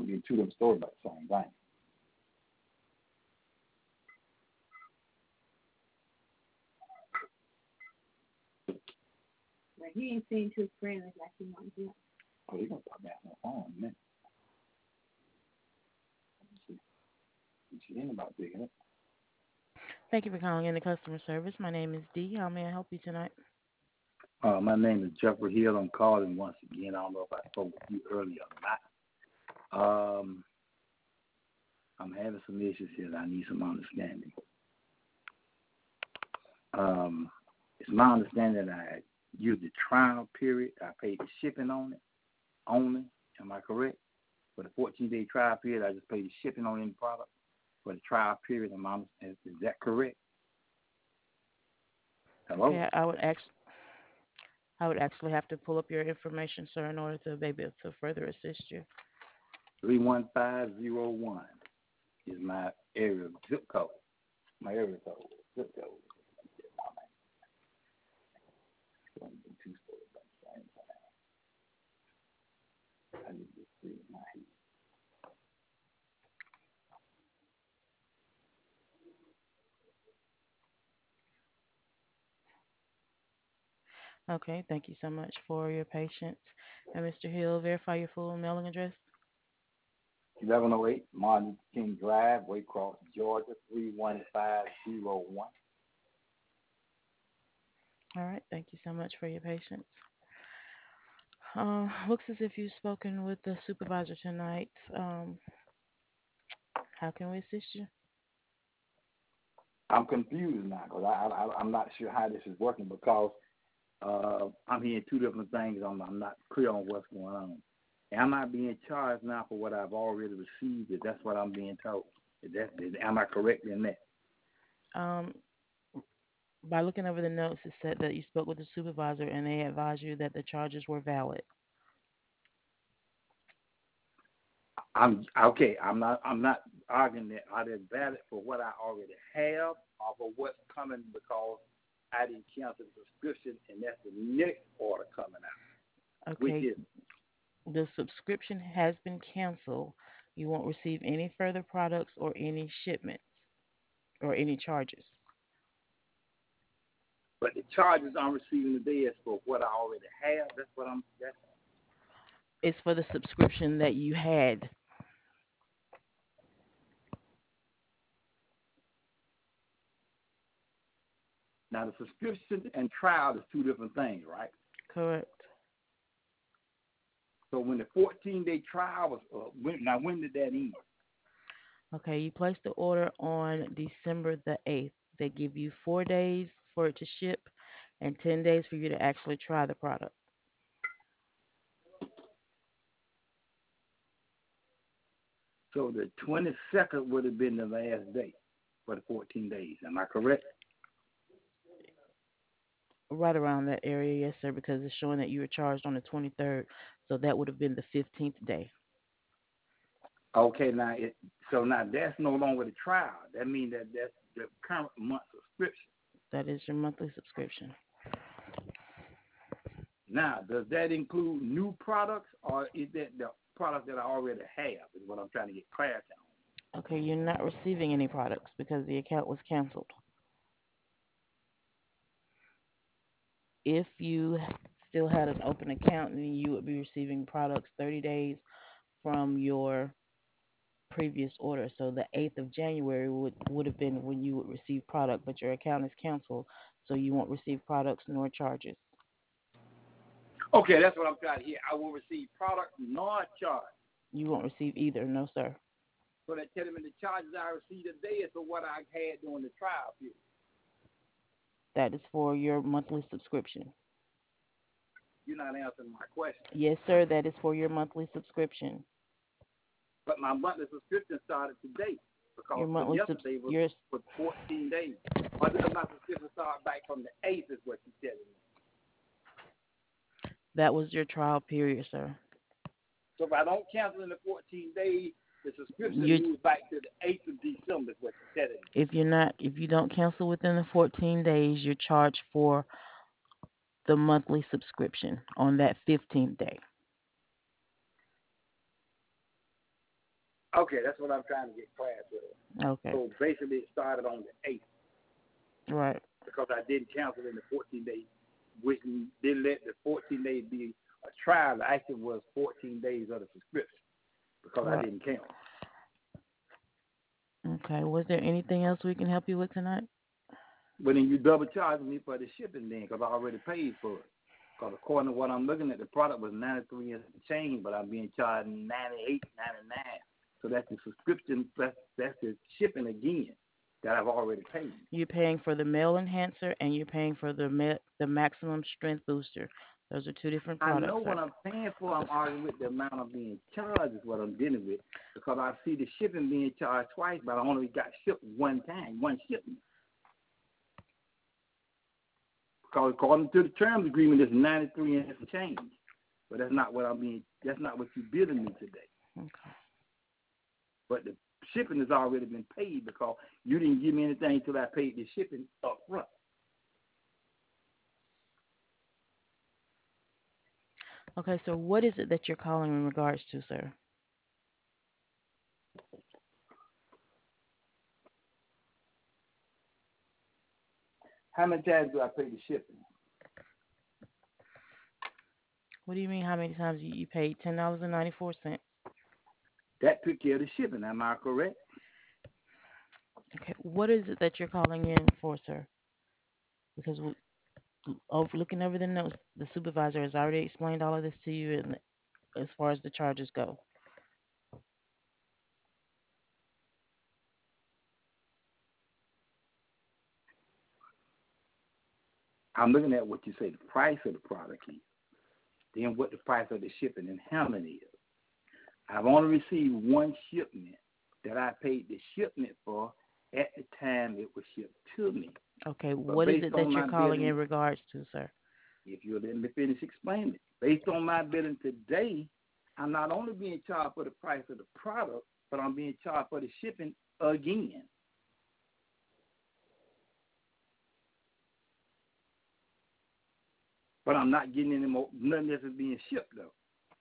I'm getting two of them stories about the same thing. But he ain't seen too friendly like he wants to. Oh, he's gonna pop back on the phone in a minute. She ain't about picking it. Thank you for calling in the customer service. My name is Dee. How may I help you tonight? My name is Jeffrey Hill. I'm calling once again. I don't know if I spoke with you earlier or not. I'm having some issues here that I need some understanding. It's my understanding that I used the trial period. I paid the shipping on it only. Am I correct? For the 14-day trial period, I just paid the shipping on any product for the trial period. Is that correct? Hello? Okay, I would actually have to pull up your information, sir, in order to be able to further assist you. 31501 is my area zip code. My area code, zip code. I need to see my heat. Okay, thank you so much for your patience. And Mr. Hill, verify your full mailing address. 1108 Martin King Drive, Waycross, Georgia, 31501. All right, thank you so much for your patience. Looks as if you've spoken with the supervisor tonight. How can we assist you? I'm confused now because I'm not sure how this is working because I'm hearing two different things. I'm not clear on what's going on. Am I being charged now for what I've already received? If that's what I'm being told. Am I correct in that? Um, by looking over the notes, it said that you spoke with the supervisor and they advised you that the charges were valid. I'm okay. I'm not arguing that. Are they valid for what I already have or for what's coming because I didn't cancel the subscription and that's the next order coming out? Okay, Which is the subscription has been canceled. You won't receive any further products or any shipments or any charges. but the charges I'm receiving today is for what I already have. That's It's for the subscription that you had. now the subscription and trial is two different things, right? Correct. So when the 14-day trial was when did that end? Okay, you placed the order on December the 8th. They give you 4 days for it to ship and 10 days for you to actually try the product. So the 22nd would have been the last day for the 14 days. Am I correct? Right around that area, yes, sir, because it's showing that you were charged on the 23rd. So that would have been the 15th day. Okay, so now that's no longer the trial. That means that's the current month subscription. That is your monthly subscription. Now, does that include new products or is that the product that I already have is what I'm trying to get clarity on? Okay, you're not receiving any products because the account was canceled. If you still had an open account, then you would be receiving products 30 days from your previous order. So the 8th of January would have been when you would receive product, but your account is canceled, so you won't receive products nor charges. Okay, that's what I'm trying to hear. I will receive product not charged. You won't receive either, no sir. So that telling me the charges I received today is for what I had during the trial period. That is for your monthly subscription. You're not answering my question. Yes, sir, that is for your monthly subscription. But my monthly subscription started today Your because monthly yesterday was for 14 days. My subscription started back from the 8th is what you're telling me. That was your trial period, sir. So if I don't cancel in the 14 days, the subscription You moves back to the 8th of December is what you're telling me. if you don't cancel within the 14 days, you're charged for the monthly subscription on that 15th day. Okay, that's what I'm trying to get class with. Okay. So basically, it started on the 8th. Right. Because I didn't cancel in the 14 days, which didn't let the 14 days be a trial. It actually was 14 days of the subscription because I didn't cancel. Okay. Was there anything else we can help you with tonight? But then you double charging me for the shipping then because I already paid for it. Because according to what I'm looking at, the product was 93 and change, but I'm being charged 98.99. So that's the subscription. That's the shipping again that I've already paid. You're paying for the male enhancer and you're paying for the maximum strength booster. Those are two different products. I know what I'm paying for. I'm arguing with the amount I'm being charged is what I'm dealing with because I see the shipping being charged twice, but I only got shipped one time, one shipment. Because according to the terms agreement, it's 93 and some change, but that's not what That's not what you're billing me today. Okay. But the shipping has already been paid because you didn't give me anything until I paid the shipping up front. Okay, so what is it that you're calling in regards to, sir? How many times do I pay the shipping? What do you mean how many times you paid $10.94? That took care of the shipping, am I correct? Okay, what is it that you're calling in for, sir? Because looking over the notes, the supervisor has already explained all of this to you and as far as the charges go. I'm looking at what you say the price of the product is, then what the price of the shipping and handling is. I've only received one shipment that I paid the shipment for at the time it was shipped to me. Okay, what is it that you're calling in regards to, sir? If you'll let me finish explaining it. Based on my billing today, I'm not only being charged for the price of the product, but I'm being charged for the shipping again. But I'm not getting any more, nothing else is being shipped, though.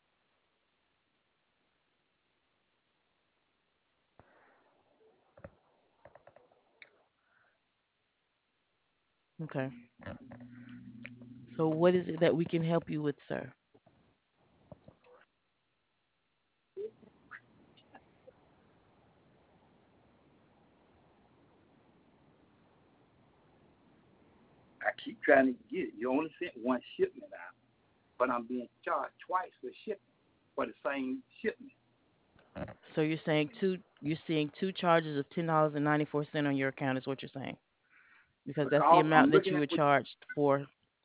Okay. So what is it that we can help you with, sir? I keep trying to get it. You only sent one shipment out, but I'm being charged twice for shipping for the same shipment. So you're saying you're seeing two charges of $10.94 on your account is what you're saying? Because that's the amount that you were charged for.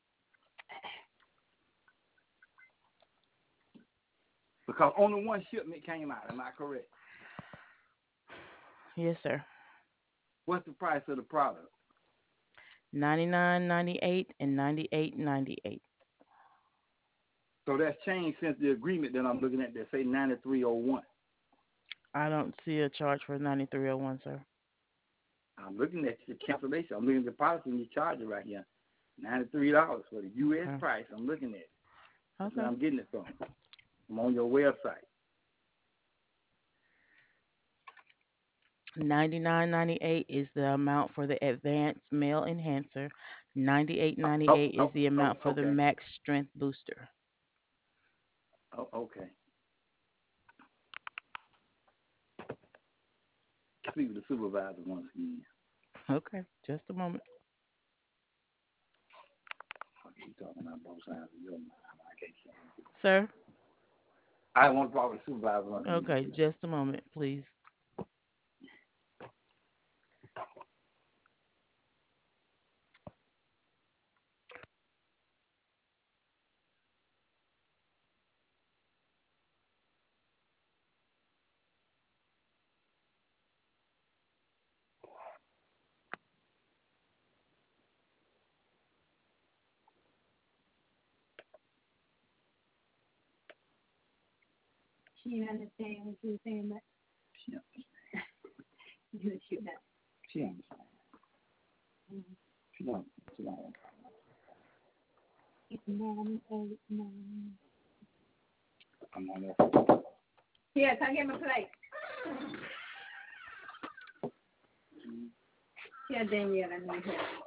Because only one shipment came out, am I correct? Yes, sir. What's the price of the product? $99.98 and $98.98. So that's changed since the agreement that I'm looking at that say 9301. I don't see a charge for 9301, sir. I'm looking at the cancellation. I'm looking at the policy and you charge it right here. $93 for the U.S. price. I'm looking at it. That's where I'm getting it from. I'm on your website. $99.98 is the amount for the advanced male enhancer. $98.98 is the amount for the max strength booster. Oh, okay. Speak with the supervisor once again. Okay, just a moment. You're talking about both sides of your mind. I can't say anything. Sir? I want to talk with the supervisor once again. Okay, just a moment, please. She didn't understand what you were saying, but She understands. She does. She understands. Mm-hmm. She don't. She don't. It's 9:09. I'm on there. Yeah, can I get my plate? Yeah, Danielle, I need her.